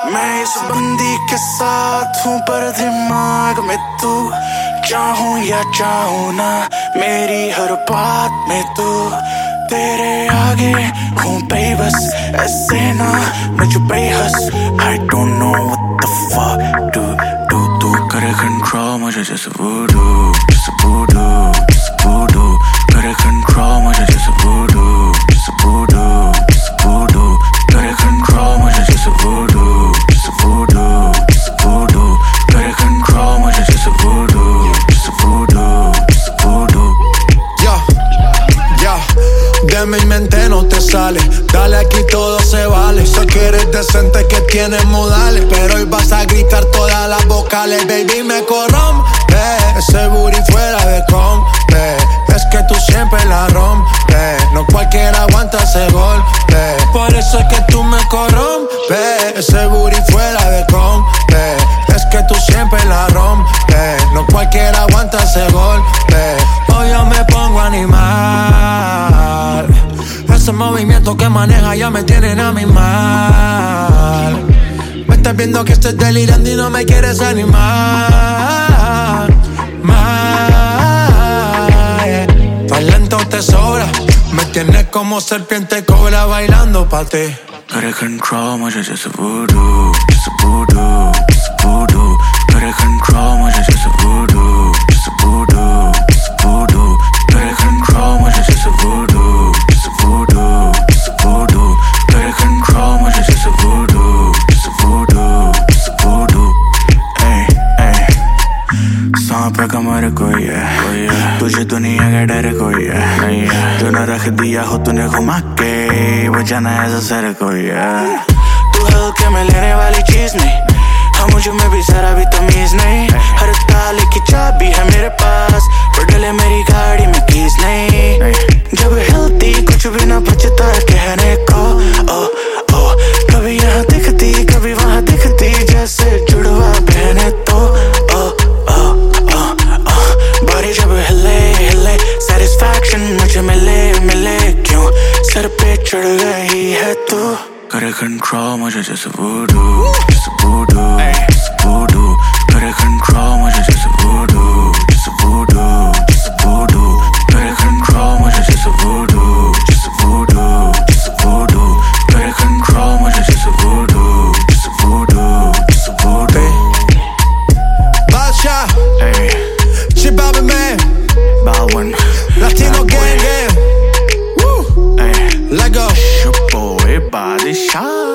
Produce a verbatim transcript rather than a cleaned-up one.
मैं इस बंदी के साथ हूँ पर दिमाग में तू चाहूँ या चाहूँ ना मेरी हर बात में तू तेरे आगे हूँ बेबस ऐसे ना मुझे बेहस I don't know what the fuck do do do करे control मुझे जैसे voodoo जैसे voodoo जैसे voodoo करे control मुझे जैसे voodoo जैसे voodoo जैसे voodoo करे control मुझे जैसे voodoo जैसे voodoo जैसे voodoo करे control मुझे जैसे voodoo जैसे voodoo जैसे voodoo Yo, yo, de mi mente no te sale. Dale aquí todo se vale. Sé que eres decente, que tienes modales, pero hoy vas a gritar todas las vocales. Baby, me corrompe ese booty fuera de compre. Es que tú siempre la rompes. No cualquiera aguanta ese golpe. Por eso es que tú me corrompes. Ese booty fuera de compre. Es que tú siempre la rompes. No cualquiera aguanta ese golpe. Hoy yo me pongo animal. Ese movimiento que maneja ya me tienen a mi mal. Me estás viendo que estoy delirando y no me quieres animar. Mal, yeah. Talento te sobra. Me tienes como serpiente cobra bailando pa' ti. करे control मुझे जैसे voodoo जैसे voodoo जैसे voodoo करे control मुझे जैसे voodoo जैसे voodoo जैसे voodoo करे control मुझे जैसे voodoo जैसे voodoo जैसे voodoo करे control मुझे जैसे voodoo जैसे voodoo जैसे voodoo Ay ay सांप पे कमर कोई है तुझे दुनिया का डर कोई है तूने रख दिया हो तूने घुमा के वो जाना ऐसा सर कोई है तू हल्के में लेने वाली चीज नहीं हाँ मुझे में भी जरा भी तमीज नहीं हर ताले की चाबी है मेरे पास पर डले मेरी गाड़ी में कीज नहीं जब हिलती कुछ भी ना बचता है कहने को ओ ओ कभी यहाँ दिखती कभी वहाँ दिखती जैसे जुड़वा बहने तो ओ ओ ओ ओ बॉडी जब हिले हिले सेटिस्फैक्शन मुझे मिले मिले क्यों सर पे चढ़ गई है तू करे control मुझे जैसे voodoo जैसे voodoo जैसे voodoo करे control मुझे जैसे voodoo जैसे voodoo जैसे voodoo करे control मुझे जैसे voodoo जैसे voodoo जैसे voodoo करे control मुझे जैसे voodoo जैसे voodoo जैसे voodoo Basha, hey Chibabe man, Baldwin Latino gang gang. Woo, hey let go. your boy body shot